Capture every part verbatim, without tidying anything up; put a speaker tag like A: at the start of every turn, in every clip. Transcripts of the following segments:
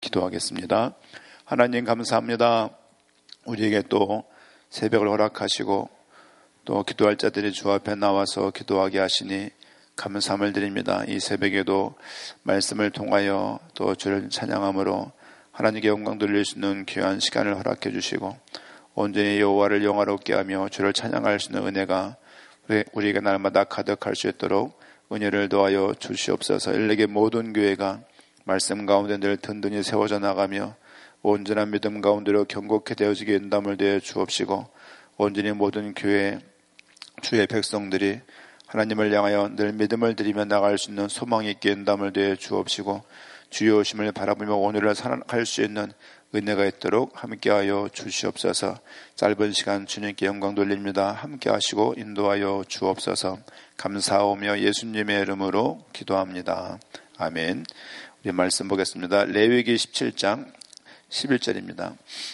A: 기도하겠습니다. 하나님 감사합니다. 우리에게 또 새벽을 허락하시고 또 기도할 자들이 주 앞에 나와서 기도하게 하시니 감사함을 드립니다. 이 새벽에도 말씀을 통하여 또 주를 찬양함으로 하나님께 영광 돌릴 수 있는 귀한 시간을 허락해 주시고 온전히 여호와를 영화롭게 하며 주를 찬양할 수 있는 은혜가 우리에게 날마다 가득할 수 있도록 은혜를 더하여 주시옵소서. 일렉의 모든 교회가 말씀 가운데 늘 든든히 세워져 나가며 온전한 믿음 가운데로 견고케 되어지게 인담을 되어 주옵시고 온전히 모든 교회 주의 백성들이 하나님을 향하여 늘 믿음을 드리며 나갈 수 있는 소망이 있게 인담을 되어 주옵시고 주의 오심을 바라보며 오늘을 살아갈 수 있는 은혜가 있도록 함께하여 주시옵소서. 짧은 시간 주님께 영광 돌립니다. 함께하시고 인도하여 주옵소서. 감사하오며 예수님의 이름으로 기도합니다. 아멘. 우리 말씀 보겠습니다. 레위기 십칠 장 십일 절입니다.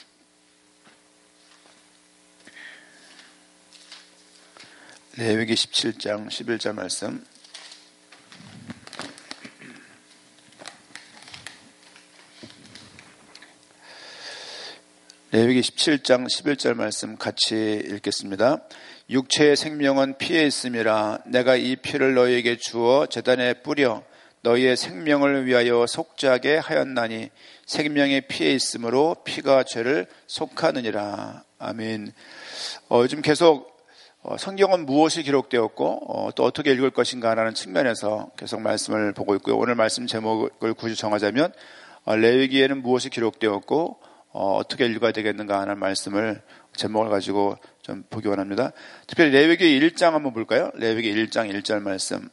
A: 레위기 십칠 장 십일 절 말씀. 레위기 십칠 장 십일 절 말씀 같이 읽겠습니다. 육체의 생명은 피에 있음이라 내가 이 피를 너희에게 주어 제단에 뿌려 너희의 생명을 위하여 속죄하게 하였나니 생명의 피에 있으므로 피가 죄를 속하느니라. 아멘. 어, 요즘 계속 어, 성경은 무엇이 기록되었고 어, 또 어떻게 읽을 것인가 라는 측면에서 계속 말씀을 보고 있고요. 오늘 말씀 제목을 굳이 정하자면 어, 레위기에는 무엇이 기록되었고 어, 어떻게 읽어야 되겠는가 하는 말씀을 제목을 가지고 좀 보기 원합니다. 특별히 레위기 일 장 한번 볼까요? 레위기 일 장 일 절 말씀.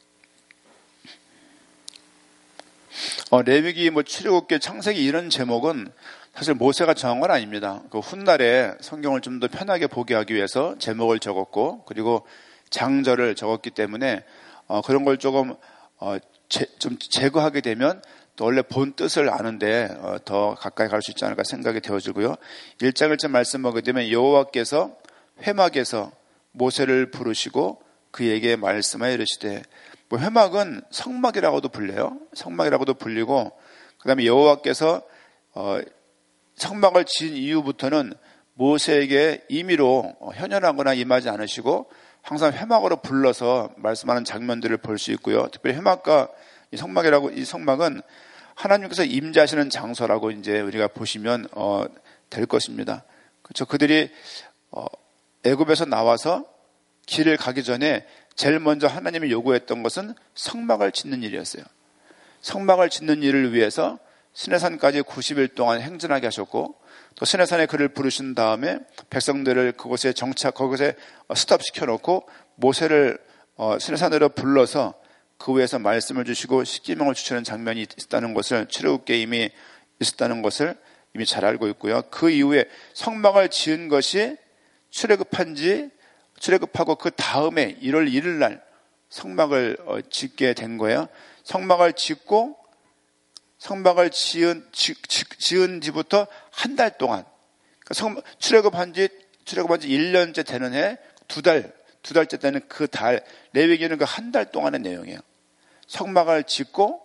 A: 어, 레위기 뭐 출애굽기 창세기 이런 제목은 사실 모세가 정한 건 아닙니다. 그 훗날에 성경을 좀 더 편하게 보게 하기 위해서 제목을 적었고 그리고 장절을 적었기 때문에 어, 그런 걸 조금 어, 제, 좀 제거하게 되면 또 원래 본 뜻을 아는데 어, 더 가까이 갈 수 있지 않을까 생각이 되어지고요. 일 장 일 절 말씀 보게 되면 여호와께서 회막에서 모세를 부르시고 그에게 말씀하여 이르시되, 뭐 회막은 성막이라고도 불려요. 성막이라고도 불리고 그 다음에 여호와께서 어, 성막을 지은 이후부터는 모세에게 임의로 현현하거나 임하지 않으시고 항상 회막으로 불러서 말씀하는 장면들을 볼 수 있고요. 특별히 회막과 이 성막이라고, 이 성막은 하나님께서 임재하시는 장소라고 이제 우리가 보시면 어, 될 것입니다. 그렇죠. 그들이 어, 애굽에서 나와서 길을 가기 전에 제일 먼저 하나님이 요구했던 것은 성막을 짓는 일이었어요. 성막을 짓는 일을 위해서 시내산까지 구십 일 동안 행진하게 하셨고 또 시내산에 그를 부르신 다음에 백성들을 그곳에 정착, 그곳에 스톱시켜 놓고 모세를 어, 시내산으로 불러서 그 위에서 말씀을 주시고 십계명을 주시는 장면이 있었다는 것을, 출애굽기에 이미 있었다는 것을 이미 잘 알고 있고요. 그 이후에 성막을 지은 것이 출애굽한 지, 출애굽하고 그 다음에 일월 일일 날 성막을 짓게 된 거예요. 성막을 짓고 성막을 지은, 지, 지, 지은 지부터 한 달 동안, 그러니까 성, 출애굽한 지, 출애굽한 지 일 년째 되는 해, 두 달, 두 달째 되는 그 달, 레위기는 그 한 달 동안의 내용이에요. 성막을 짓고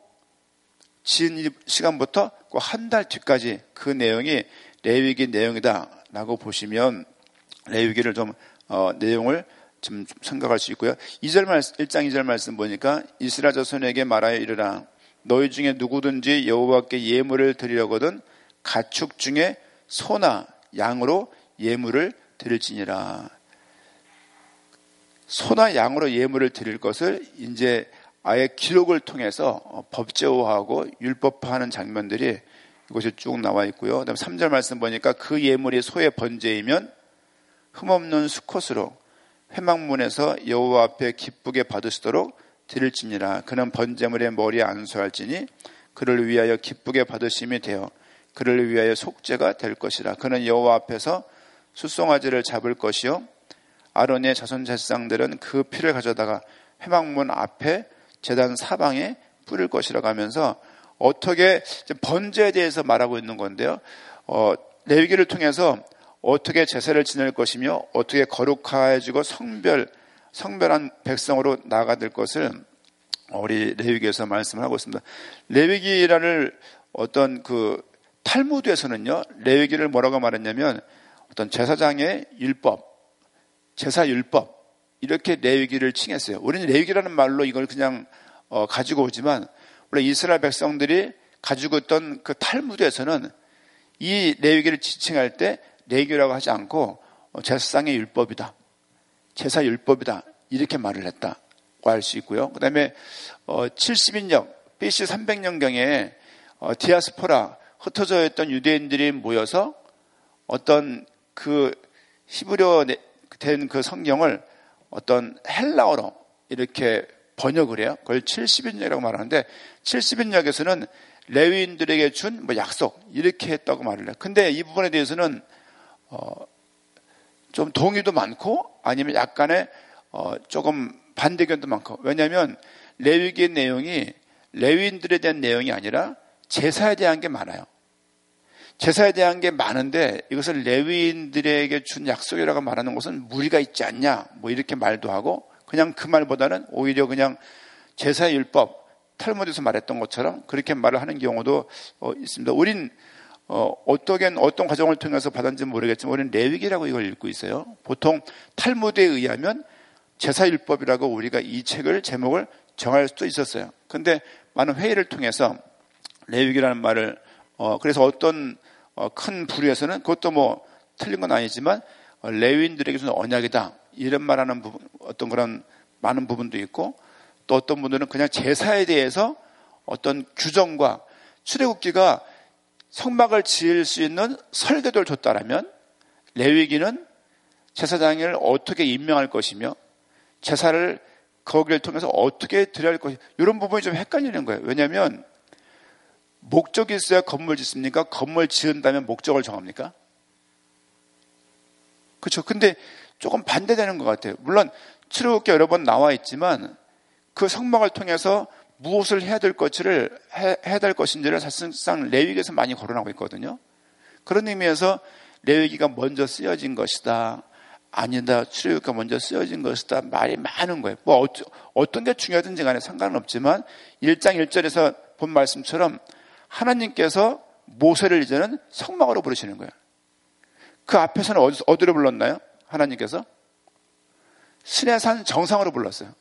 A: 지은 시간부터 그 한 달 뒤까지 그 내용이 레위기 내용이다라고 보시면 레위기를 좀 어, 내용을 좀 생각할 수 있고요. 이 절 말씀, 일 장 이 절 말씀 보니까 이스라엘 자손에게 말하여 이르라. 너희 중에 누구든지 여호와께 예물을 드리려거든 가축 중에 소나 양으로 예물을 드릴지니라. 소나 양으로 예물을 드릴 것을 이제 아예 기록을 통해서 법제화하고 율법화하는 장면들이 이곳에 쭉 나와 있고요. 그다음 삼 절 말씀 보니까 그 예물이 소의 번제이면 흠없는 수컷으로 회막문에서 여호와 앞에 기쁘게 받으시도록 드릴지니라. 그는 번제물의 머리에 안수할지니 그를 위하여 기쁘게 받으심이 되어 그를 위하여 속죄가 될 것이라. 그는 여호와 앞에서 숫송아지를 잡을 것이요 아론의 자손 제사장들은 그 피를 가져다가 회막문 앞에 제단 사방에 뿌릴 것이라고 하면서 어떻게 번제에 대해서 말하고 있는 건데요. 어, 레위기를 통해서 어떻게 제사를 지낼 것이며 어떻게 거룩해지고 성별, 성별한 백성으로 나아가 될 것을 우리 레위기에서 말씀을 하고 있습니다. 레위기를 어떤 그 탈무드에서는요, 레위기를 뭐라고 말했냐면 어떤 제사장의 율법, 제사 율법, 이렇게 레위기를 칭했어요. 우리는 레위기라는 말로 이걸 그냥 어, 가지고 오지만 원래 이스라엘 백성들이 가지고 있던 그 탈무드에서는 이 레위기를 지칭할 때 레위기라고 하지 않고 어, 제사장의 율법이다, 제사 율법이다, 이렇게 말을 했다고 할 수 있고요. 그 다음에 어, 칠십 인년 비씨 삼백 년경에 어, 디아스포라, 흩어져 있던 유대인들이 모여서 어떤 그 히브리어 된 그 성경을 어떤 헬라어로 이렇게 번역을 해요. 그걸 칠십인역이라고 말하는데, 칠십인역에서는 레위인들에게 준 뭐 약속, 이렇게 했다고 말을 해요. 근데 이 부분에 대해서는 어, 좀 동의도 많고 아니면 약간의 어, 조금 반대견도 많고. 왜냐하면 레위기의 내용이 레위인들에 대한 내용이 아니라 제사에 대한 게 많아요. 제사에 대한 게 많은데 이것을 레위인들에게 준 약속이라고 말하는 것은 무리가 있지 않냐, 뭐 이렇게 말도 하고, 그냥 그 말보다는 오히려 그냥 제사의 율법, 탈무드에서 말했던 것처럼 그렇게 말을 하는 경우도 어, 있습니다. 우린 어, 어떻게 어떤 과정을 통해서 받았는지 모르겠지만 우리는 레위기라고 이걸 읽고 있어요. 보통 탈무드에 의하면 제사율법이라고 우리가 이 책을 제목을 정할 수도 있었어요. 그런데 많은 회의를 통해서 레위기라는 말을 어, 그래서 어떤 어, 큰 부류에서는 그것도 뭐 틀린 건 아니지만 어, 레위인들에게서는 언약이다, 이런 말하는 부분, 어떤 그런 많은 부분도 있고, 또 어떤 분들은 그냥 제사에 대해서 어떤 규정과 출애굽기가 성막을 지을 수 있는 설계도를 줬다라면 레위기는 제사장을 어떻게 임명할 것이며 제사를 거기를 통해서 어떻게 드려야 할 것이, 이런 부분이 좀 헷갈리는 거예요. 왜냐하면 목적이 있어야 건물 짓습니까? 건물 지은다면 목적을 정합니까? 그렇죠. 근데 조금 반대되는 것 같아요. 물론 출애굽기 여러 번 나와 있지만 그 성막을 통해서 무엇을 해야 될 것을 해, 해야 될 것인지를 사실상 레위기에서 많이 거론하고 있거든요. 그런 의미에서 레위기가 먼저 쓰여진 것이다, 아니다, 출애굽기가 먼저 쓰여진 것이다, 말이 많은 거예요. 뭐 어쩌, 어떤 게 중요하든지 간에 상관은 없지만 일 장 일 절에서 본 말씀처럼 하나님께서 모세를 이제는 성막으로 부르시는 거예요. 그 앞에서는 어디, 어디로 불렀나요? 하나님께서 시내산 정상으로 불렀어요.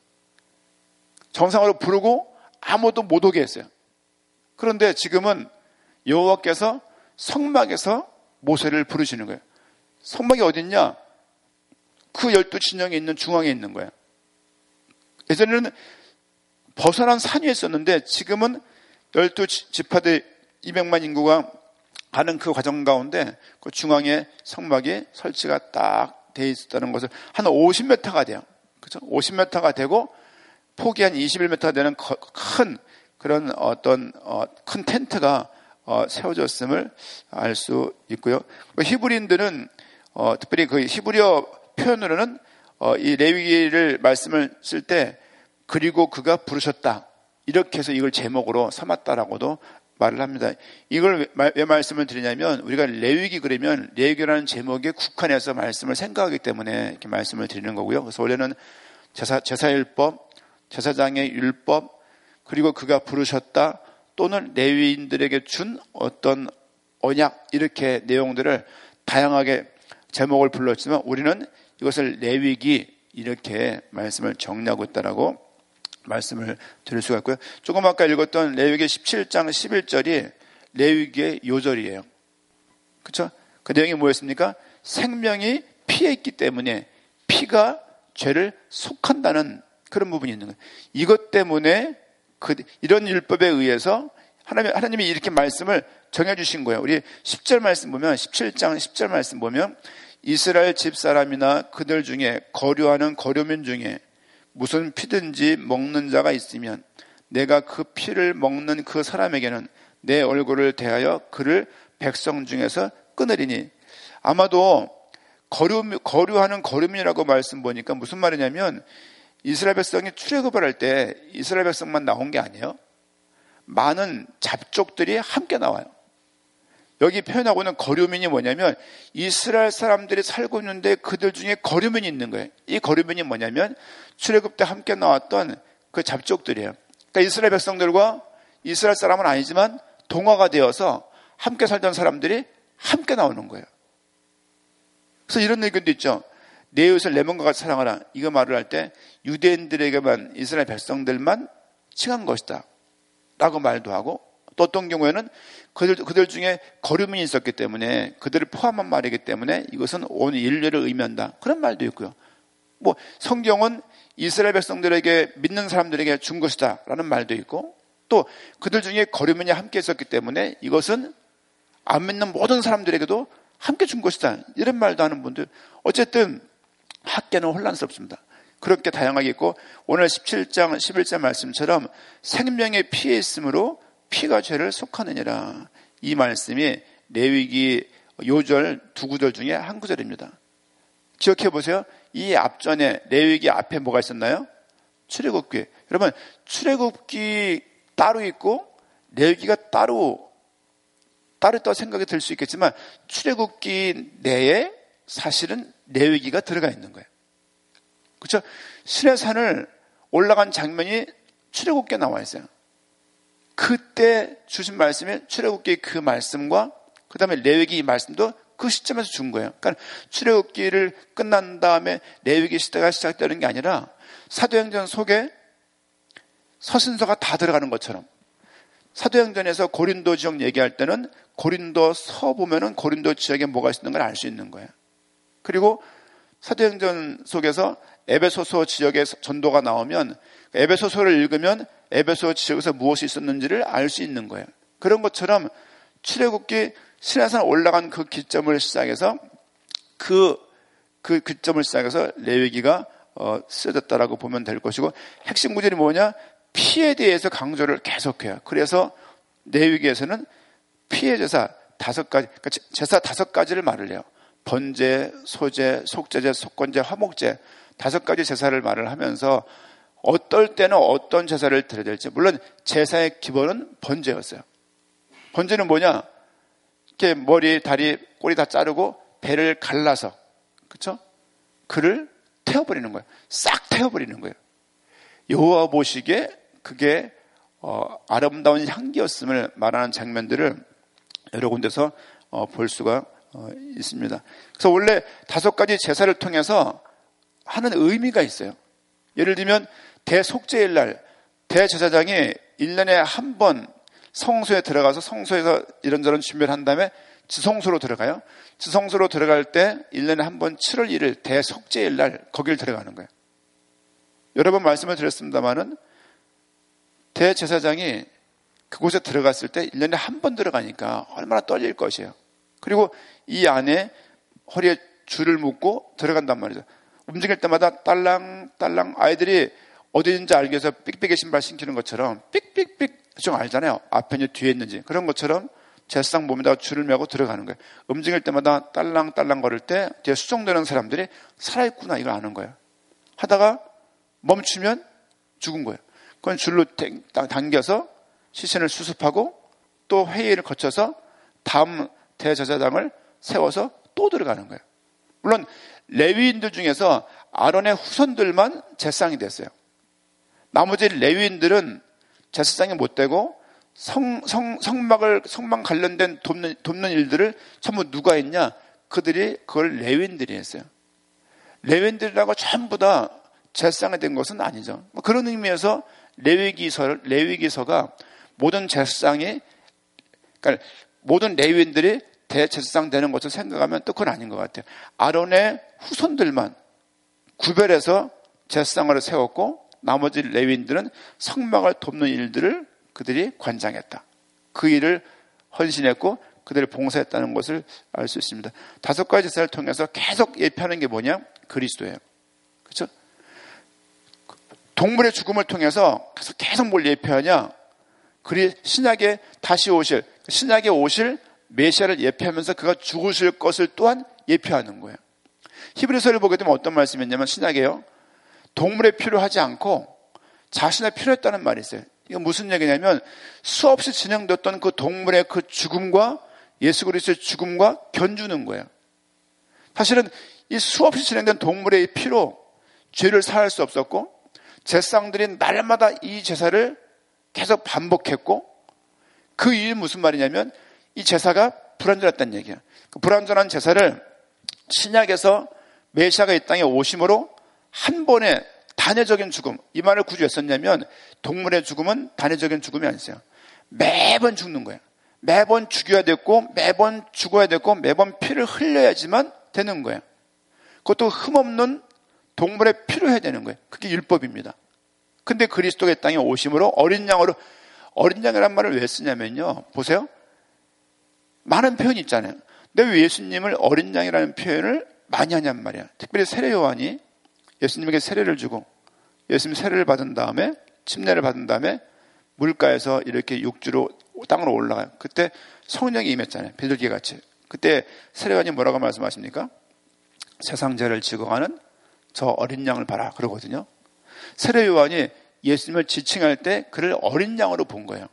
A: 정상으로 부르고 아무도 못 오게 했어요. 그런데 지금은 여호와께서 성막에서 모세를 부르시는 거예요. 성막이 어딨냐? 그 열두 진영에 있는 중앙에 있는 거예요. 예전에는 벗어난 산 위에 있었는데 지금은 열두 지파들 이백만 인구가 가는 그 과정 가운데 그 중앙에 성막이 설치가 딱 돼 있었다는 것을, 한 오십 미터가 돼요. 그렇죠? 오십 미터가 되고 폭이 한 이십일 미터 되는 큰 그런 어떤 어, 큰 텐트가 어, 세워졌음을 알 수 있고요. 히브리인들은 어, 특별히 그 히브리어 표현으로는 어, 이 레위기를 말씀을 쓸 때 그리고 그가 부르셨다, 이렇게 해서 이걸 제목으로 삼았다라고도 말을 합니다. 이걸 왜 말씀을 드리냐면 우리가 레위기 그러면 레위기라는 제목에 국한해서 말씀을 생각하기 때문에 이렇게 말씀을 드리는 거고요. 그래서 원래는 제사, 제사율법, 제사장의 율법, 그리고 그가 부르셨다, 또는 레위인들에게 준 어떤 언약, 이렇게 내용들을 다양하게 제목을 불렀지만 우리는 이것을 레위기, 이렇게 말씀을 정리하고 있다라고 말씀을 드릴 수가 있고요. 조금 아까 읽었던 레위기 십칠 장 십일 절이 레위기의 요절이에요. 그렇죠? 그 내용이 뭐였습니까? 생명이 피에 있기 때문에 피가 죄를 속한다는 그런 부분이 있는 거예요. 이것 때문에 그 이런 율법에 의해서 하나님, 하나님이 이렇게 말씀을 정해주신 거예요. 우리 십 절 말씀 보면, 십칠 장 십 절 말씀 보면, 이스라엘 집사람이나 그들 중에 거류하는 거류민 중에 무슨 피든지 먹는 자가 있으면 내가 그 피를 먹는 그 사람에게는 내 얼굴을 대하여 그를 백성 중에서 끊으리니. 아마도 거류, 거류하는 거류민이라고 말씀 보니까 무슨 말이냐면 이스라엘 백성이 출애굽을 할 때 이스라엘 백성만 나온 게 아니에요. 많은 잡족들이 함께 나와요. 여기 표현하고 있는 거류민이 뭐냐면 이스라엘 사람들이 살고 있는데 그들 중에 거류민이 있는 거예요. 이 거류민이 뭐냐면 출애굽 때 함께 나왔던 그 잡족들이에요. 그러니까 이스라엘 백성들과 이스라엘 사람은 아니지만 동화가 되어서 함께 살던 사람들이 함께 나오는 거예요. 그래서 이런 의견도 있죠. 내 이웃을 내 몸과 같이 사랑하라. 이거 말을 할 때 유대인들에게만, 이스라엘 백성들만 칭한 것이다 라고 말도 하고, 또 어떤 경우에는 그들, 그들 중에 거류민이 있었기 때문에, 그들을 포함한 말이기 때문에 이것은 온 인류를 의미한다, 그런 말도 있고요. 뭐 성경은 이스라엘 백성들에게, 믿는 사람들에게 준 것이다 라는 말도 있고, 또 그들 중에 거류민이 함께 있었기 때문에 이것은 안 믿는 모든 사람들에게도 함께 준 것이다, 이런 말도 하는 분들. 어쨌든 학계는 혼란스럽습니다. 그렇게 다양하게 있고, 오늘 십칠 장 십일 절 말씀처럼 생명의 피에 있으므로 피가 죄를 속하느니라, 이 말씀이 레위기 요절 두 구절 중에 한 구절입니다. 기억해 보세요. 이 앞전에 레위기 앞에 뭐가 있었나요? 출애굽기. 여러분, 출애굽기 따로 있고 레위기가 따로 따로 또 생각이 들 수 있겠지만, 출애굽기 내에 사실은 레위기가 들어가 있는 거예요. 그렇죠? 시내산을 올라간 장면이 출애굽기에 나와 있어요. 그때 주신 말씀이 출애굽기 그 말씀과 그 다음에 레위기 이 말씀도 그 시점에서 준 거예요. 그러니까 출애굽기를 끝난 다음에 레위기 시대가 시작되는 게 아니라 사도행전 속에 서신서가 다 들어가는 것처럼, 사도행전에서 고린도 지역 얘기할 때는 고린도서 보면은 고린도 지역에 뭐가 있는 걸 알 수 있는 거예요. 그리고 사도행전 속에서 에베소서 지역의 전도가 나오면 에베소서를 읽으면 에베소 지역에서 무엇이 있었는지를 알 수 있는 거예요. 그런 것처럼 출애굽기 시내산 올라간 그 기점을 시작해서 그, 그 기점을 시작해서 레위기가 어, 쓰여졌다라고 보면 될 것이고, 핵심 구절이 뭐냐? 피에 대해서 강조를 계속해요. 그래서 레위기에서는 피의 제사 다섯 가지, 그러니까 제사 다섯 가지를 말을 해요. 번제, 소제, 속제제, 속건제, 화목제, 다섯 가지 제사를 말을 하면서 어떨 때는 어떤 제사를 드려야 될지, 물론 제사의 기본은 번제였어요. 번제는 뭐냐? 이렇게 머리, 다리, 꼬리 다 자르고 배를 갈라서, 그렇죠? 그를 태워버리는 거예요. 싹 태워버리는 거예요. 여호와 보시기에 그게 어, 아름다운 향기였음을 말하는 장면들을 여러 군데서 어, 볼 수가 어, 있습니다. 그래서 원래 다섯 가지 제사를 통해서 하는 의미가 있어요. 예를 들면 대속죄일 날 대제사장이 일 년에 한 번 성소에 들어가서 성소에서 이런저런 준비를 한 다음에 지성소로 들어가요. 지성소로 들어갈 때 일 년에 한 번 칠월 일일 대속죄일 날 거길 들어가는 거예요. 여러 번 말씀을 드렸습니다마는 대제사장이 그곳에 들어갔을 때 일 년에 한 번 들어가니까 얼마나 떨릴 것이에요. 그리고 이 안에 허리에 줄을 묶고 들어간단 말이죠. 움직일 때마다 딸랑딸랑, 아이들이 어디 있는지 알기 위해서 삑삑이 신발 신기는 것처럼 삑삑삑 좀 알잖아요. 앞에 있는지 뒤에 있는지. 그런 것처럼 제사장 몸에다가 줄을 메고 들어가는 거예요. 움직일 때마다 딸랑딸랑 거릴 때 뒤에 수정되는 사람들이 살아있구나, 이걸 아는 거예요. 하다가 멈추면 죽은 거예요. 그건 줄로 당겨서 시신을 수습하고 또 회의를 거쳐서 다음 대제사장을 세워서 또 들어가는 거예요. 물론 레위인들 중에서 아론의 후손들만 제사장이 됐어요. 나머지 레위인들은 제사장이 못 되고 성, 성, 성막을, 성막 관련된 돕는, 돕는 일들을 전부 누가 했냐? 그들이 그걸 레위인들이 했어요. 레위인들이라고 전부 다 제사장이 된 것은 아니죠. 그런 의미에서 레위기서, 레위기서가 모든 제사장이, 그러니까 모든 레위인들이 대제사장 되는 것을 생각하면 또 그건 아닌 것 같아요. 아론의 후손들만 구별해서 제사장을 세웠고 나머지 레위인들은 성막을 돕는 일들을 그들이 관장했다. 그 일을 헌신했고 그들을 봉사했다는 것을 알 수 있습니다. 다섯 가지 제사를 통해서 계속 예표하는 게 뭐냐? 그리스도예요. 그렇죠? 동물의 죽음을 통해서 계속 계속 뭘 예표하냐? 그리 신약에 다시 오실, 신약에 오실 메시아를 예표하면서 그가 죽으실 것을 또한 예표하는 거예요. 히브리서를 보게 되면 어떤 말씀이 있냐면 신약에요. 동물의 피로 하지 않고 자신의 피로 했다는 말이 있어요. 이건 무슨 얘기냐면 수없이 진행됐던 그 동물의 그 죽음과 예수 그리스도의 죽음과 견주는 거예요. 사실은 이 수없이 진행된 동물의 피로 죄를 사할 수 없었고 제사장들이 날마다 이 제사를 계속 반복했고 그 이유는 무슨 말이냐면 이 제사가 불완전했다는 얘기야. 그 불완전한 제사를 신약에서 메시아가 이 땅에 오심으로 한 번에 단회적인 죽음, 이 말을 굳이 왜 썼냐면 동물의 죽음은 단회적인 죽음이 아니었어요. 매번 죽는 거예요. 매번 죽여야 됐고 매번 죽어야 됐고 매번 피를 흘려야지만 되는 거예요. 그것도 흠없는 동물의 피로 해야 되는 거예요. 그게 율법입니다. 근데 그리스도가 이 땅에 오심으로 어린 양으로, 어린 양이란 말을 왜 쓰냐면요, 보세요. 많은 표현이 있잖아요. 근데 왜 예수님을 어린 양이라는 표현을 많이 하냔 말이야. 특별히 세례 요한이 예수님에게 세례를 주고 예수님 세례를 받은 다음에 침례를 받은 다음에 물가에서 이렇게 육지로 땅으로 올라가요. 그때 성령이 임했잖아요. 비둘기 같이. 그때 세례 요한이 뭐라고 말씀하십니까? 세상 죄를 지고 가는 저 어린 양을 봐라 그러거든요. 세례 요한이 예수님을 지칭할 때 그를 어린 양으로 본 거예요.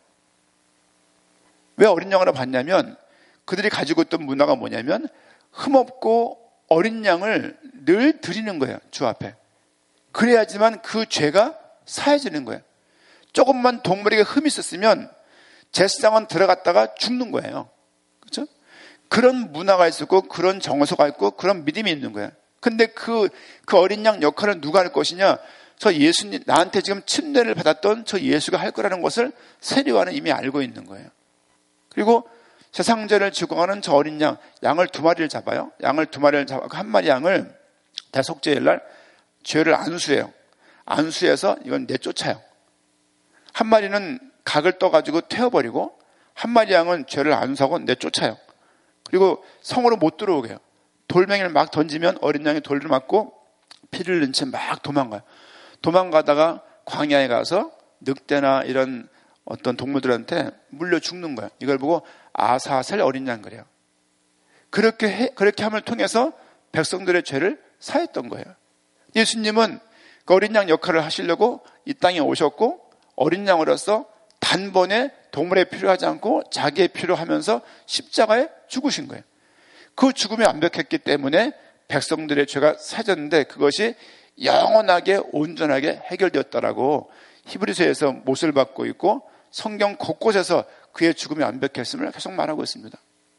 A: 왜 어린 양으로 봤냐면 그들이 가지고 있던 문화가 뭐냐면 흠없고 어린 양을 늘 드리는 거예요. 주 앞에. 그래야지만 그 죄가 사해지는 거예요. 조금만 동물에게 흠이 있었으면 제사장은 들어갔다가 죽는 거예요. 그렇죠? 그런 문화가 있었고 그런 정서가 있고 그런 믿음이 있는 거예요. 근데 그, 그 어린 양 역할을 누가 할 것이냐? 저 예수님, 나한테 지금 침례를 받았던 저 예수가 할 거라는 것을 세례 요한은 이미 알고 있는 거예요. 그리고 세상죄를 지고 가는 저 어린 양, 양을 두 마리를 잡아요. 양을 두 마리를 잡고 한 마리 양을 대속죄일 날 죄를 안수해요. 안수해서 이건 내쫓아요. 한 마리는 각을 떠가지고 태워버리고 한 마리 양은 죄를 안수하고 내쫓아요. 그리고 성으로 못 들어오게 해요. 돌멩이를 막 던지면 어린 양이 돌을 맞고 피를 넣은 채 막 도망가요. 도망가다가 광야에 가서 늑대나 이런 어떤 동물들한테 물려 죽는 거예요. 이걸 보고 아사셀 어린 양 그래요. 그렇게 해, 그렇게 함을 통해서 백성들의 죄를 사했던 거예요. 예수님은 그 어린 양 역할을 하시려고 이 땅에 오셨고 어린 양으로서 단번에 동물의 피를 하지 않고 자기의 피로 하면서 십자가에 죽으신 거예요. 그 죽음이 완벽했기 때문에 백성들의 죄가 사졌는데 그것이 영원하게 온전하게 해결되었다라고 히브리서에서 못을 받고 있고 성경 곳곳에서 그의 죽음이 완벽했음을 계속 말하고 있습니다.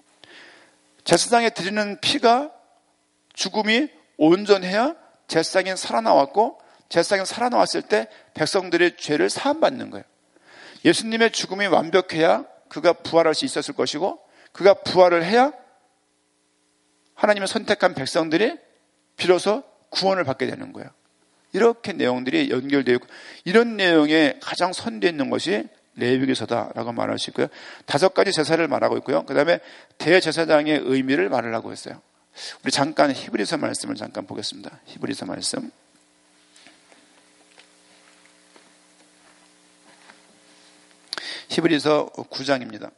A: 제사장에 드리는 피가 죽음이 온전해야 제사장이 살아나왔고 제사장이 살아나왔을 때 백성들의 죄를 사함받는 거예요. 예수님의 죽음이 완벽해야 그가 부활할 수 있었을 것이고 그가 부활을 해야 하나님의 선택한 백성들이 비로소 구원을 받게 되는 거예요. 이렇게 내용들이 연결되어 있고 이런 내용에 가장 선되어 있는 것이 레위기서다라고 말할 수 있고요. 다섯 가지 제사를 말하고 있고요. 그 다음에 대제사장의 의미를 말을 하고 있어요. 우리 잠깐 히브리서 말씀을 잠깐 보겠습니다. 히브리서 말씀. 히브리서 구 장입니다.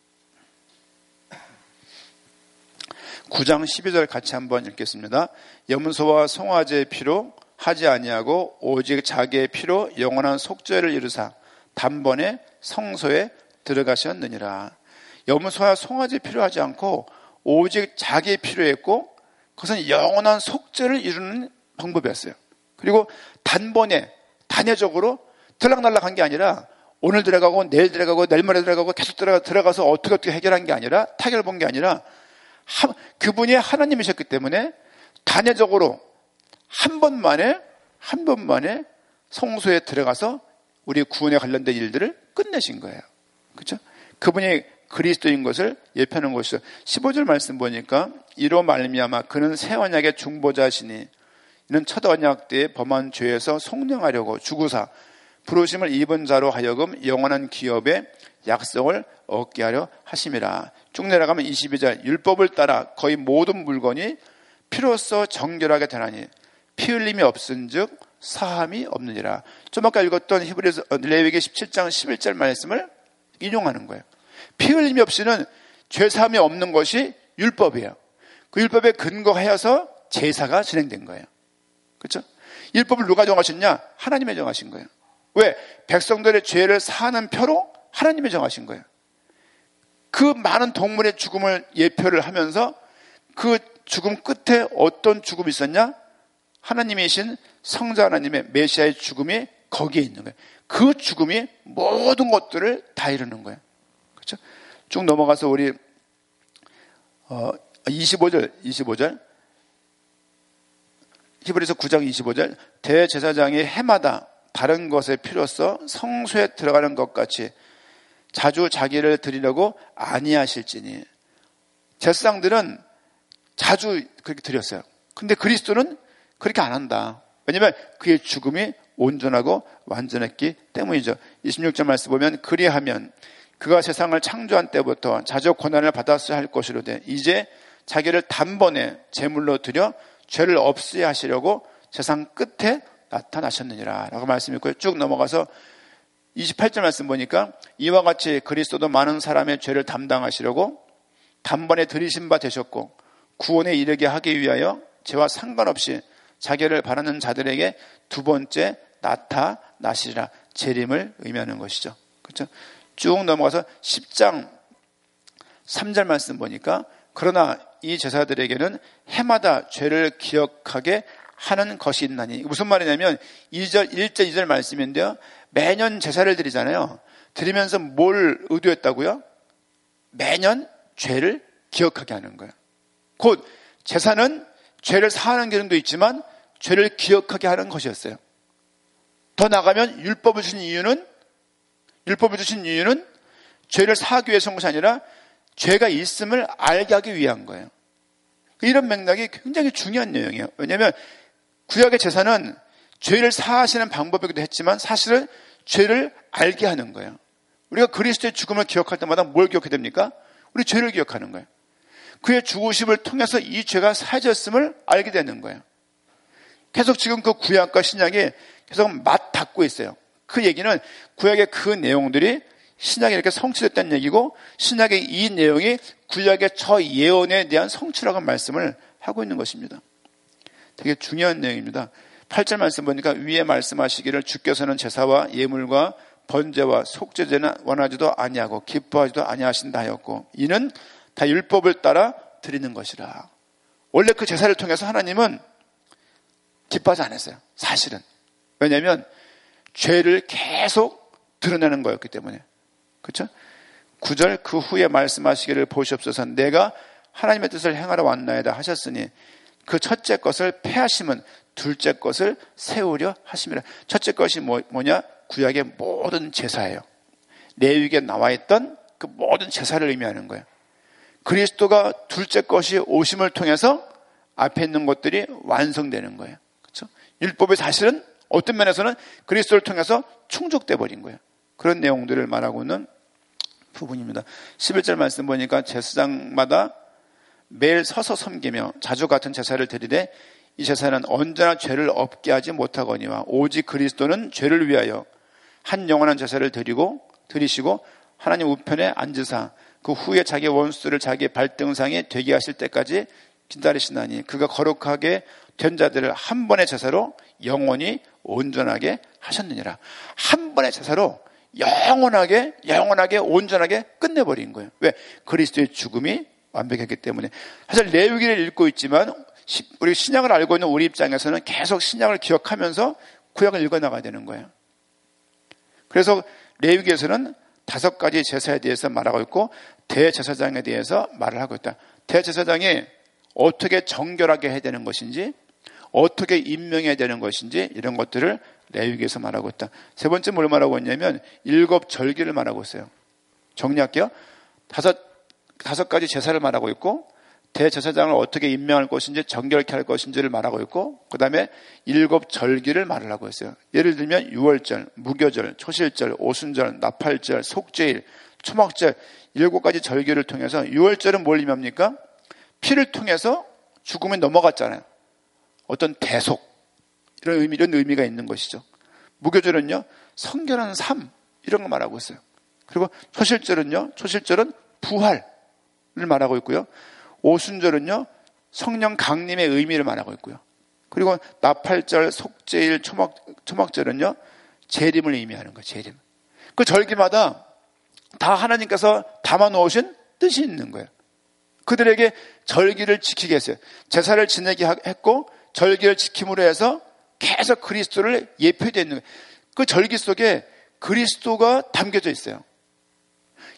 A: 구 장 십이 절 같이 한번 읽겠습니다. 염소와 송아지의 피로 하지 아니하고 오직 자기의 피로 영원한 속죄를 이루사 단번에 성소에 들어가셨느니라. 염소와 송아지 필요하지 않고 오직 자기의 필요했고 그것은 영원한 속죄를 이루는 방법이었어요. 그리고 단번에 단회적으로 들락날락한 게 아니라 오늘 들어가고 내일 들어가고 내일 모레 들어가고 계속 들어가, 들어가서 어떻게 어떻게 해결한 게 아니라 타결 본 게 아니라 하, 그분이 하나님이셨기 때문에 단회적으로 한 번만에 한 번만에 성소에 들어가서 우리 구원에 관련된 일들을 끝내신 거예요. 그렇죠? 그분이 그리스도인 것을 예표하는 것이죠. 십오 절 말씀 보니까 이로 말미암아 그는 새 언약의 중보자시니 이는 첫 언약 때에 범한 죄에서 속량하려고 주구사 부르심을 입은 자로 하여금 영원한 기업의 약속을 얻게 하려 하심이라. 쭉 내려가면 이십이 절 율법을 따라 거의 모든 물건이 피로써 정결하게 되나니 피 흘림이 없은즉 사함이 없느니라. 좀 아까 읽었던 히브리서 레위기 십칠 장 십일 절 말씀을 인용하는 거예요. 피 흘림이 없이는 죄 사함이 없는 것이 율법이에요. 그 율법에 근거하여서 제사가 진행된 거예요. 그렇죠? 율법을 누가 정하셨냐? 하나님이 정하신 거예요. 왜? 백성들의 죄를 사하는 표로 하나님이 정하신 거예요. 그 많은 동물의 죽음을 예표를 하면서 그 죽음 끝에 어떤 죽음이 있었냐? 하나님이신 성자 하나님의 메시아의 죽음이 거기에 있는 거예요. 그 죽음이 모든 것들을 다 이루는 거예요. 그렇죠? 쭉 넘어가서 우리 어, 이십오 절, 이십오 절. 히브리서 구 장 이십오 절. 대제사장이 해마다 다른 것에 필요서 성소에 들어가는 것 같이 자주 자기를 드리려고 아니하실지니. 제사장들은 자주 그렇게 드렸어요. 근데 그리스도는 그렇게 안 한다. 왜냐하면 그의 죽음이 온전하고 완전했기 때문이죠. 이십육 절 말씀 보면 그리하면 그가 세상을 창조한 때부터 자주 고난을 받았어야 할 것이로되 이제 자기를 단번에 제물로 드려 죄를 없애야 하시려고 세상 끝에 나타나셨느니라 라고 말씀이 있고요. 쭉 넘어가서 이십팔 절 말씀 보니까 이와 같이 그리스도도 많은 사람의 죄를 담당하시려고 단번에 들이신 바 되셨고 구원에 이르게 하기 위하여 죄와 상관없이 자기를 바라는 자들에게 두 번째 나타나시리라. 재림을 의미하는 것이죠. 그렇죠? 쭉 넘어가서 십 장 삼 절 말씀 보니까 그러나 이 제사들에게는 해마다 죄를 기억하게 하는 것이 있나니. 무슨 말이냐면 일 절, 일 절, 이 절 말씀인데요. 매년 제사를 드리잖아요. 드리면서 뭘 의도했다고요? 매년 죄를 기억하게 하는 거예요. 곧 제사는 죄를 사하는 기능도 있지만 죄를 기억하게 하는 것이었어요. 더 나가면 율법을 주신 이유는 율법을 주신 이유는 죄를 사하기 위해서 한 것이 아니라 죄가 있음을 알게 하기 위한 거예요. 이런 맥락이 굉장히 중요한 내용이에요. 왜냐하면 구약의 제사는 죄를 사하시는 방법이기도 했지만 사실은 죄를 알게 하는 거예요. 우리가 그리스도의 죽음을 기억할 때마다 뭘 기억해야 됩니까? 우리 죄를 기억하는 거예요. 그의 죽으심을 통해서 이 죄가 사해졌음을 알게 되는 거예요. 계속 지금 그 구약과 신약이 계속 맞닿고 있어요. 그 얘기는 구약의 그 내용들이 신약에 이렇게 성취됐다는 얘기고 신약의 이 내용이 구약의 저 예언에 대한 성취라고 말씀을 하고 있는 것입니다. 되게 중요한 내용입니다. 팔 절 말씀 보니까 위에 말씀하시기를 주께서는 제사와 예물과 번제와 속죄제는 원하지도 아니하고 기뻐하지도 아니하신다 하였고 이는 다 율법을 따라 드리는 것이라. 원래 그 제사를 통해서 하나님은 기뻐하지 않았어요. 사실은. 왜냐하면 죄를 계속 드러내는 거였기 때문에. 그렇죠? 구 절 그 후에 말씀하시기를 보시옵소서 내가 하나님의 뜻을 행하러 왔나이다 하셨으니 그 첫째 것을 폐하심은 둘째 것을 세우려 하심이라. 첫째 것이 뭐, 뭐냐? 구약의 모든 제사예요. 레위기에 나와 있던 그 모든 제사를 의미하는 거예요. 그리스도가 둘째 것이 오심을 통해서 앞에 있는 것들이 완성되는 거예요. 그렇죠? 율법의 사실은 어떤 면에서는 그리스도를 통해서 충족돼 버린 거예요. 그런 내용들을 말하고 있는 부분입니다. 십일 절 말씀 보니까 제사장마다 매일 서서 섬기며 자주 같은 제사를 드리되 이 제사는 언제나 죄를 없게 하지 못하거니와 오직 그리스도는 죄를 위하여 한 영원한 제사를 드리고 드리시고 하나님 우편에 앉으사 그 후에 자기 원수를 자기 발등상에 되게 하실 때까지 기다리시나니 그가 거룩하게 된 자들을 한 번의 제사로 영원히 온전하게 하셨느니라. 한 번의 제사로 영원하게 영원하게 온전하게 끝내버린 거예요. 왜? 그리스도의 죽음이 완벽했기 때문에. 사실 레위기를 읽고 있지만 우리 신약을 알고 있는 우리 입장에서는 계속 신약을 기억하면서 구약을 읽어나가야 되는 거예요. 그래서 레위기에서는 다섯 가지 제사에 대해서 말하고 있고 대제사장에 대해서 말을 하고 있다. 대제사장이 어떻게 정결하게 해야 되는 것인지 어떻게 임명해야 되는 것인지 이런 것들을 레위기에서 말하고 있다. 세 번째 뭘 말하고 있냐면 일곱 절기를 말하고 있어요. 정리할게요. 다섯, 다섯 가지 제사를 말하고 있고 대제사장을 어떻게 임명할 것인지 정결케 할 것인지를 말하고 있고 그 다음에 일곱 절기를 말을 하고 있어요. 예를 들면 유월절, 무교절, 초실절, 오순절, 나팔절, 속죄일, 초막절 일곱 가지 절기를 통해서 유월절은 뭘 의미합니까? 피를 통해서 죽음이 넘어갔잖아요. 어떤 대속 이런 의미, 이런 의미가 있는 것이죠. 무교절은요 성결한 삶 이런 거 말하고 있어요. 그리고 초실절은요 초실절은 부활을 말하고 있고요. 오순절은요 성령 강림의 의미를 말하고 있고요. 그리고 나팔절, 속죄일, 초막, 초막절은요 재림을 의미하는 거예요. 재림. 그 절기마다 다 하나님께서 담아놓으신 뜻이 있는 거예요. 그들에게 절기를 지키게 했어요. 제사를 지내게 했고 절기를 지킴으로 해서 계속 그리스도를 예표되어 있는 거예요. 그 절기 속에 그리스도가 담겨져 있어요.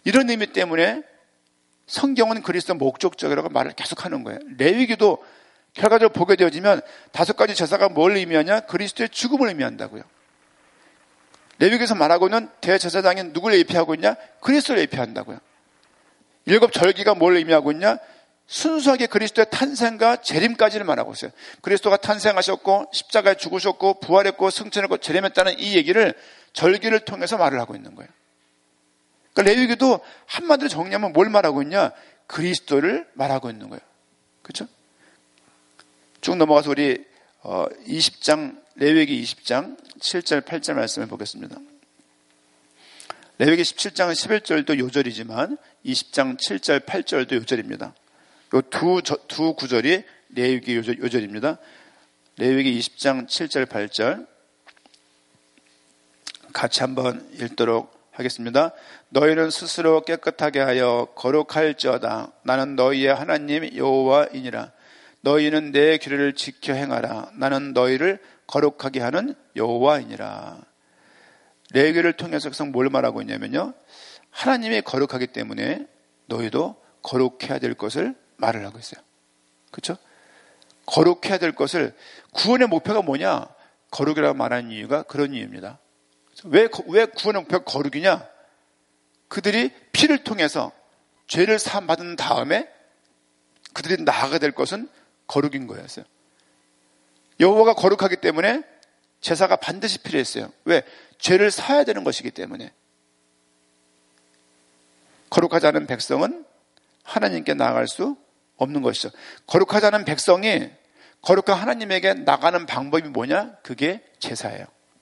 A: 이런 의미 때문에 성경은 그리스도 목적적이라고 말을 계속하는 거예요. 레위기도 결과적으로 보게 되어지면 다섯 가지 제사가 뭘 의미하냐? 그리스도의 죽음을 의미한다고요. 레위기에서 말하고는 대제사장이 누굴 예표하고 있냐? 그리스도를 예표한다고요. 일곱 절기가 뭘 의미하고 있냐? 순수하게 그리스도의 탄생과 재림까지를 말하고 있어요. 그리스도가 탄생하셨고 십자가에 죽으셨고 부활했고 승천했고 재림했다는 이 얘기를 절기를 통해서 말을 하고 있는 거예요. 그러니까 레위기도 한마디로 정리하면 뭘 말하고 있냐? 그리스도를 말하고 있는 거예요. 그렇죠? 쭉 넘어가서 우리 이십 장, 레위기 이십 장 칠 절 팔 절 말씀을 보겠습니다. 레위기 십칠 장은 십일 절도 요절이지만 이십 장 칠 절 팔 절도 요절입니다. 이 두 두 구절이 레위기 요절, 요절입니다. 레위기 이십 장 칠 절 팔 절 같이 한번 읽도록 하겠습니다. 너희는 스스로 깨끗하게 하여 거룩할지어다. 나는 너희의 하나님 여호와이니라. 너희는 내 규례를 지켜 행하라. 나는 너희를 거룩하게 하는 여호와이니라. 레위기를 통해서 항상 뭘 말하고 있냐면요, 하나님이 거룩하기 때문에 너희도 거룩해야 될 것을 말을 하고 있어요. 그렇죠? 거룩해야 될 것을, 구원의 목표가 뭐냐? 거룩이라고 말하는 이유가 그런 이유입니다. 왜, 왜 구원의 목표가 거룩이냐? 그들이 피를 통해서 죄를 사함 받은 다음에 그들이 나아가야 될 것은 거룩인 거였어요. 여호와가 거룩하기 때문에 제사가 반드시 필요했어요. 왜? 죄를 사야 되는 것이기 때문에. 거룩하지 않은 백성은 하나님께 나아갈 수 없는 것이죠. 거룩하지 않은 백성이 거룩한 하나님에게 나가는 방법이 뭐냐? 그게 제사예요.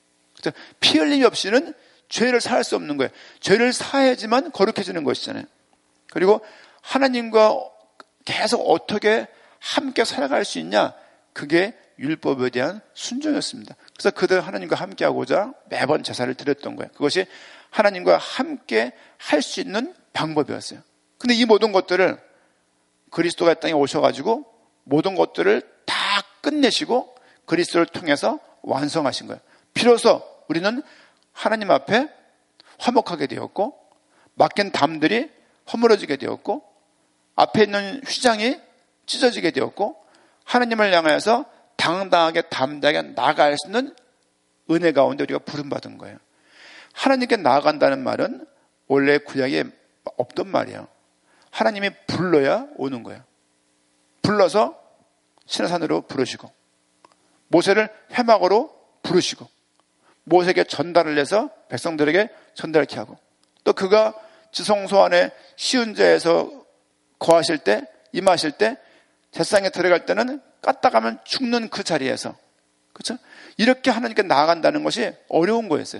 A: 피 흘림이 없이는 죄를 사할 수 없는 거예요. 죄를 사야지만 거룩해지는 것이잖아요. 그리고 하나님과 계속 어떻게 함께 살아갈 수 있냐? 그게 율법에 대한 순종이었습니다. 그래서 그들 하나님과 함께 하고자 매번 제사를 드렸던 거예요. 그것이 하나님과 함께 할 수 있는 방법이었어요. 근데 이 모든 것들을 그리스도가 이 땅에 오셔가지고 모든 것들을 다 끝내시고 그리스도를 통해서 완성하신 거예요. 비로소 우리는 하나님 앞에 화목하게 되었고, 맡긴 담들이 허물어지게 되었고, 앞에 있는 휘장이 찢어지게 되었고, 하나님을 향해서 당당하게 담대하게 나아갈 수 있는 은혜 가운데 우리가 부름받은 거예요. 하나님께 나아간다는 말은 원래 구약에 없던 말이에요. 하나님이 불러야 오는 거예요. 불러서 시내산으로 부르시고, 모세를 회막으로 부르시고, 모세에게 전달을 해서 백성들에게 전달케 하고, 또 그가 지성소 안에 시은자에서 거하실 때, 임하실 때, 제사장에 들어갈 때는 까딱하면 죽는 그 자리에서, 그렇죠? 이렇게 하나님께 나아간다는 것이 어려운 거였어요.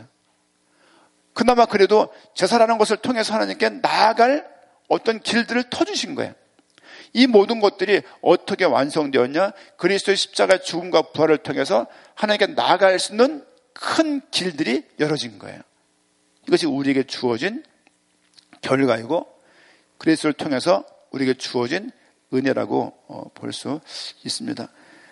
A: 그나마 그래도 제사라는 것을 통해서 하나님께 나아갈 어떤 길들을 터주신 거예요. 이 모든 것들이 어떻게 완성되었냐? 그리스도의 십자가의 죽음과 부활을 통해서 하나님께 나아갈 수 있는 큰 길들이 열어진 거예요. 이것이 우리에게 주어진 결과이고 그리스도를 통해서 우리에게 주어진 은혜라고 볼 수 있습니다.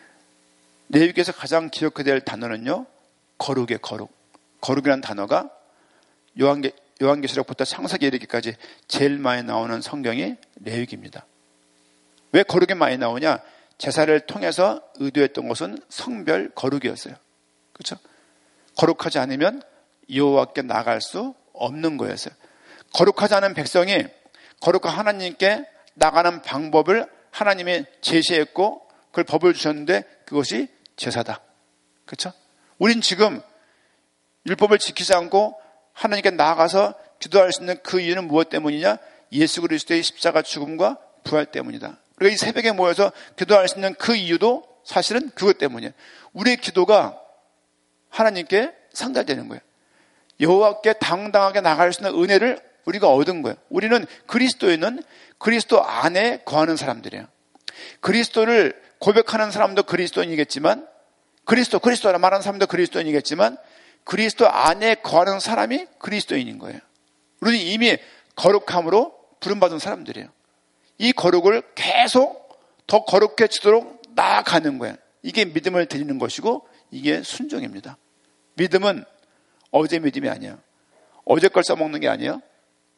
A: 레위기에서 가장 기억해야 될 단어는요, 거룩의 거룩. 거룩이라는 단어가 요한계, 요한계시록부터 창세기 이르기까지 제일 많이 나오는 성경이 레위기입니다. 왜 거룩이 많이 나오냐? 제사를 통해서 의도했던 것은 성별 거룩이었어요. 그렇죠? 거룩하지 않으면 여호와께 나갈 수 없는 거였어요. 거룩하지 않은 백성이 거룩한 하나님께 나가는 방법을 하나님이 제시했고 그걸 법을 주셨는데 그것이 제사다. 그렇죠? 우린 지금 율법을 지키지 않고 하나님께 나아가서 기도할 수 있는 그 이유는 무엇 때문이냐? 예수 그리스도의 십자가 죽음과 부활 때문이다. 그러니까 이 새벽에 모여서 기도할 수 있는 그 이유도 사실은 그것 때문이에요. 우리의 기도가 하나님께 상달되는 거예요. 여호와께 당당하게 나갈 수 있는 은혜를 우리가 얻은 거예요. 우리는 그리스도에 있는 그리스도 안에 거하는 사람들이에요. 그리스도를 고백하는 사람도 그리스도인이겠지만, 그리스도, 그리스도라 말하는 사람도 그리스도인이겠지만, 그리스도 안에 거하는 사람이 그리스도인인 거예요. 우리는 이미 거룩함으로 부름받은 사람들이에요. 이 거룩을 계속 더 거룩해지도록 나아가는 거예요. 이게 믿음을 드리는 것이고 이게 순종입니다. 믿음은 어제 믿음이 아니에요. 어제 걸 써먹는 게 아니에요.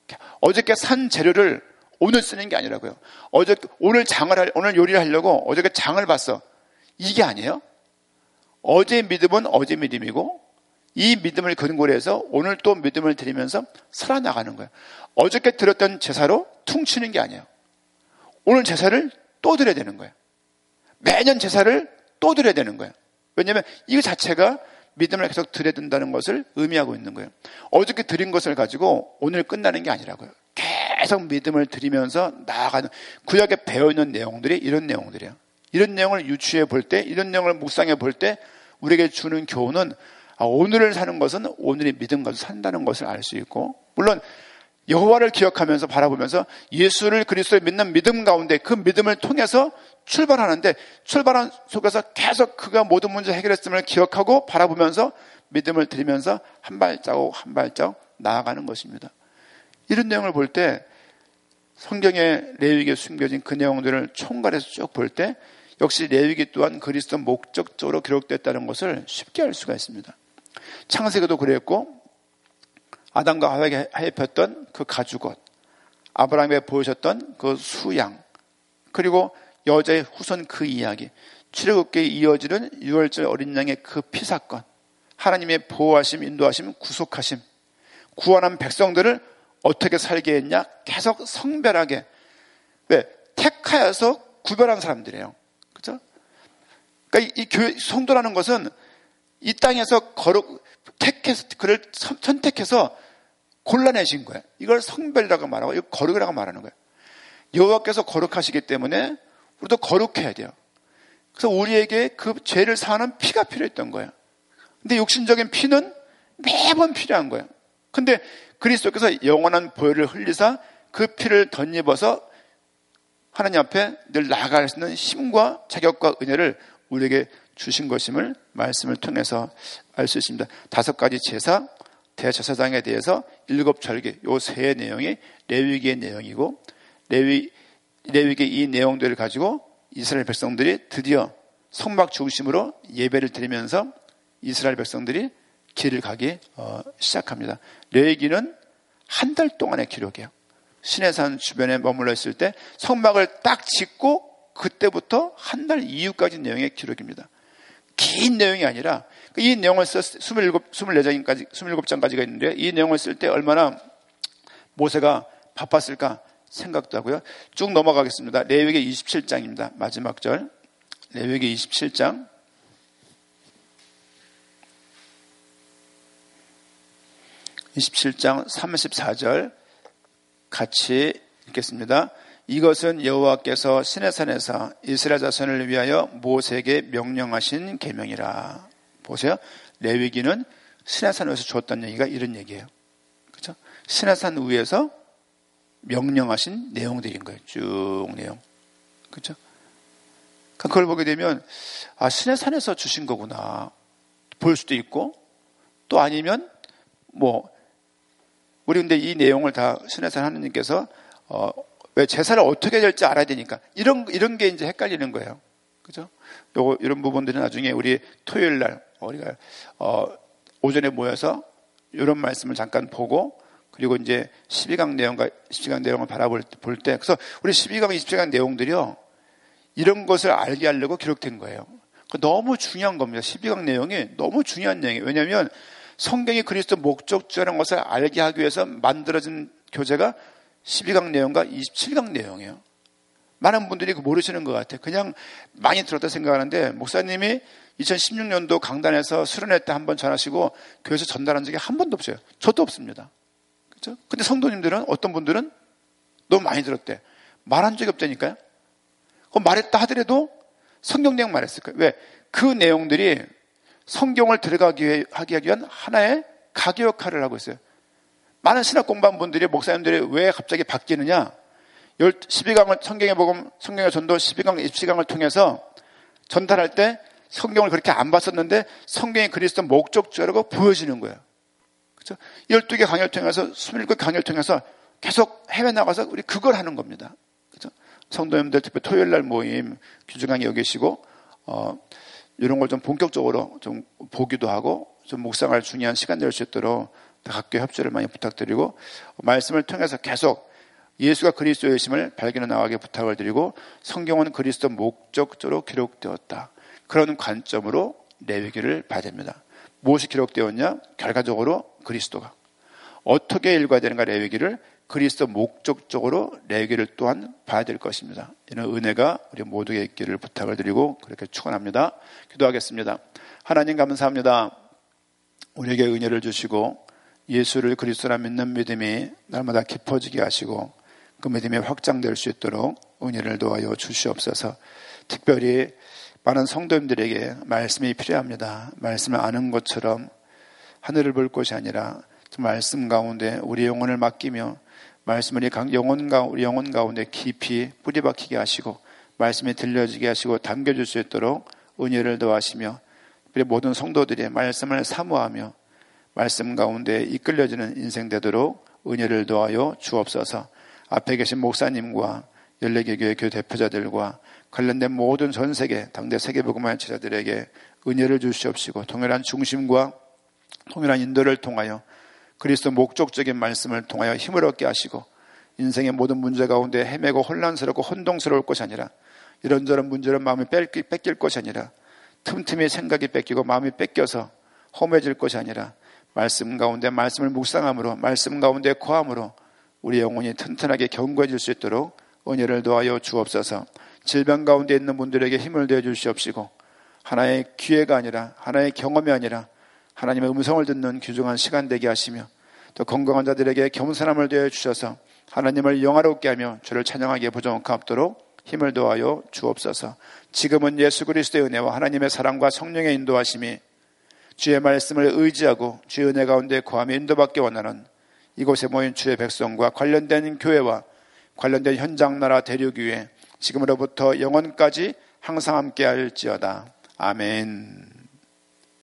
A: 어저께 산 재료를 오늘 쓰는 게 아니라고요. 어저 오늘 장을 할, 오늘 요리를 하려고 어저께 장을 봤어. 이게 아니에요. 어제 믿음은 어제 믿음이고 이 믿음을 근거로 해서 오늘 또 믿음을 드리면서 살아나가는 거예요. 어저께 드렸던 제사로 퉁치는 게 아니에요. 오늘 제사를 또 드려야 되는 거예요. 매년 제사를 또 드려야 되는 거예요. 왜냐하면 이거 자체가 믿음을 계속 드려야 된다는 것을 의미하고 있는 거예요. 어저께 드린 것을 가지고 오늘 끝나는 게 아니라고요. 계속 믿음을 드리면서 나아가는, 구약에 배워있는 내용들이 이런 내용들이에요. 이런 내용을 유추해 볼 때, 이런 내용을 묵상해 볼 때 우리에게 주는 교훈은 오늘을 사는 것은 오늘의 믿음 가지고 산다는 것을 알 수 있고, 물론 여호와를 기억하면서 바라보면서 예수를 그리스도에 믿는 믿음 가운데 그 믿음을 통해서 출발하는데, 출발한 속에서 계속 그가 모든 문제 해결했음을 기억하고 바라보면서 믿음을 드리면서 한 발자국 한 발자국 나아가는 것입니다. 이런 내용을 볼 때 성경에 레위기에 숨겨진 그 내용들을 총괄해서 쭉 볼 때 역시 레위기 또한 그리스도 목적적으로 기록됐다는 것을 쉽게 알 수가 있습니다. 창세기도 그랬고, 아담과 하와에게 하입혔던 그 가죽옷, 아브라함에 보여줬던 그 수양, 그리고 여자의 후손 그 이야기, 출애굽기에 이어지는 유월절 어린 양의 그 피사건, 하나님의 보호하심, 인도하심, 구속하심, 구원한 백성들을 어떻게 살게 했냐, 계속 성별하게, 왜? 택하여서 구별한 사람들이에요. 그죠? 그러니까 이, 이 교회 성도라는 것은 이 땅에서 거룩, 택해서, 그를 선택해서 골라내신 거예요. 이걸 성별이라고 말하고, 이걸 거룩이라고 말하는 거예요. 여호와께서 거룩하시기 때문에 우리도 거룩해야 돼요. 그래서 우리에게 그 죄를 사하는 피가 필요했던 거예요. 근데 육신적인 피는 매번 필요한 거예요. 근데 그리스도께서 영원한 보혈을 흘리사 그 피를 덧입어서 하나님 앞에 늘 나아갈 수 있는 힘과 자격과 은혜를 우리에게 주신 것임을 말씀을 통해서 알 수 있습니다. 다섯 가지 제사, 대제사장에 대해서 일곱 절기, 요 세 내용이 레위기의 내용이고, 레위, 레위기 이 내용들을 가지고 이스라엘 백성들이 드디어 성막 중심으로 예배를 드리면서 이스라엘 백성들이 길을 가기 어, 시작합니다. 레위기는 한 달 동안의 기록이에요. 시내산 주변에 머물러 있을 때 성막을 딱 짓고 그때부터 한 달 이후까지 내용의 기록입니다. 긴 내용이 아니라 이 내용을 써 이십칠, 이십사 장까지, 이십칠 장까지가 있는데 이 내용을 쓸 때 얼마나 모세가 바빴을까 생각도 하고요. 쭉 넘어가겠습니다. 레위기 이십칠 장입니다. 마지막 절. 레위기 이십칠 장. 이십칠 장 삼십사 절 같이 읽겠습니다. 이것은 여호와께서 시내산에서 이스라엘 자손을 위하여 모세에게 명령하신 계명이라. 보세요. 레위기는 시내산에서 줬던 얘기가 이런 얘기예요. 그렇죠? 시내산 위에서 명령하신 내용들인 거예요. 쭉 내용. 그렇죠? 그걸 보게 되면 아, 시내산에서 주신 거구나 볼 수도 있고, 또 아니면 뭐 우리 근데 이 내용을 다 시내산 하느님께서 어, 왜 제사를 어떻게 될지 알아야 되니까 이런 이런 게 이제 헷갈리는 거예요. 그죠? 요거 이런 부분들은 나중에 우리 토요일 날 우리가 어, 오전에 모여서 이런 말씀을 잠깐 보고, 그리고 이제 십이 강 내용과 이십칠 강 내용을 바라볼 볼 때, 그래서 우리 십이 강, 이십칠 강 내용들이요, 이런 것을 알게 하려고 기록된 거예요. 너무 중요한 겁니다. 십이 강 내용이 너무 중요한 내용이에요. 왜냐하면 성경이 그리스도 목적주라는 것을 알게 하기 위해서 만들어진 교재가 십이 강 내용과 이십칠 강 내용이에요. 많은 분들이 모르시는 것 같아요. 그냥 많이 들었다 생각하는데, 목사님이 이천십육 년도 강단에서 수련회 때 한 번 전하시고 교회에서 전달한 적이 한 번도 없어요. 저도 없습니다. 그렇죠? 근데 성도님들은, 어떤 분들은 너무 많이 들었대. 말한 적이 없다니까요. 그럼 말했다 하더라도 성경 내용 말했을 거예요. 왜? 그 내용들이 성경을 들어가기 하기 위한 하나의 가교 역할을 하고 있어요. 많은 신학 공부한 분들이, 목사님들이 왜 갑자기 바뀌느냐? 십이 강을, 성경의 복음, 성경의 전도 십이 강, 이십칠 강을 통해서 전달할 때 성경을 그렇게 안 봤었는데 성경이 그리스도 목적주라고 보여지는 거예요. 그렇죠? 열두 개 강의를 통해서, 이십칠 강의를 통해서 계속 해외 나가서 우리 그걸 하는 겁니다. 그렇죠? 성도님들 특히 토요일 날 모임 귀중하게 여기시고, 어, 이런 걸 좀 본격적으로 좀 보기도 하고 좀 묵상할 중요한 시간 될 수 있도록 각교 협조를 많이 부탁드리고 말씀을 통해서 계속 예수가 그리스도이심을 발견해 나가게 부탁을 드리고 성경은 그리스도 목적적으로 기록되었다. 그런 관점으로 레위기를 봐야 됩니다. 무엇이 기록되었냐? 결과적으로 그리스도가. 어떻게 읽어야 되는가 레위기를? 그리스도 목적적으로 레위기를 또한 봐야 될 것입니다. 이런 은혜가 우리 모두에게 있기를 부탁을 드리고 그렇게 축원합니다. 기도하겠습니다. 하나님 감사합니다. 우리에게 은혜를 주시고 예수를 그리스도라 믿는 믿음이 날마다 깊어지게 하시고 그 믿음이 확장될 수 있도록 은혜를 도와여 주시옵소서. 특별히 많은 성도님들에게 말씀이 필요합니다. 말씀을 아는 것처럼 하늘을 볼 것이 아니라 말씀 가운데 우리 영혼을 맡기며 말씀을 영혼, 우리 영혼 가운데 깊이 뿌리 박히게 하시고 말씀이 들려지게 하시고 담겨줄 수 있도록 은혜를 더하시며 우리 모든 성도들이 말씀을 사모하며 말씀 가운데 이끌려지는 인생 되도록 은혜를 더하여 주옵소서. 앞에 계신 목사님과 열네개 교회 교회 대표자들과 관련된 모든 전 세계 당대 세계복음화의 제자들에게 은혜를 주시옵시고 동일한 중심과 동일한 인도를 통하여 그리스도 목적적인 말씀을 통하여 힘을 얻게 하시고 인생의 모든 문제 가운데 헤매고 혼란스럽고 혼동스러울 것이 아니라 이런저런 문제로 마음이 뺏길, 뺏길 것이 아니라 틈틈이 생각이 뺏기고 마음이 뺏겨서 험해질 것이 아니라 말씀 가운데 말씀을 묵상함으로 말씀 가운데 거함으로 우리 영혼이 튼튼하게 견고해질 수 있도록 은혜를 더하여 주옵소서. 질병 가운데 있는 분들에게 힘을 더해 주시옵시고 하나의 기회가 아니라 하나의 경험이 아니라 하나님의 음성을 듣는 귀중한 시간 되게 하시며 또 건강한 자들에게 겸손함을 더해 주셔서 하나님을 영화롭게 하며 주를 찬양하기에 부족함없도록 힘을 더하여 주옵소서. 지금은 예수 그리스도의 은혜와 하나님의 사랑과 성령의 인도하심이 주의 말씀을 의지하고 주의 은혜 가운데 거하며 인도받기 원하는 이곳에 모인 주의 백성과 관련된 교회와 관련된 현장 나라 대륙 위에 지금으로부터 영원까지 항상 함께 할지어다. 아멘.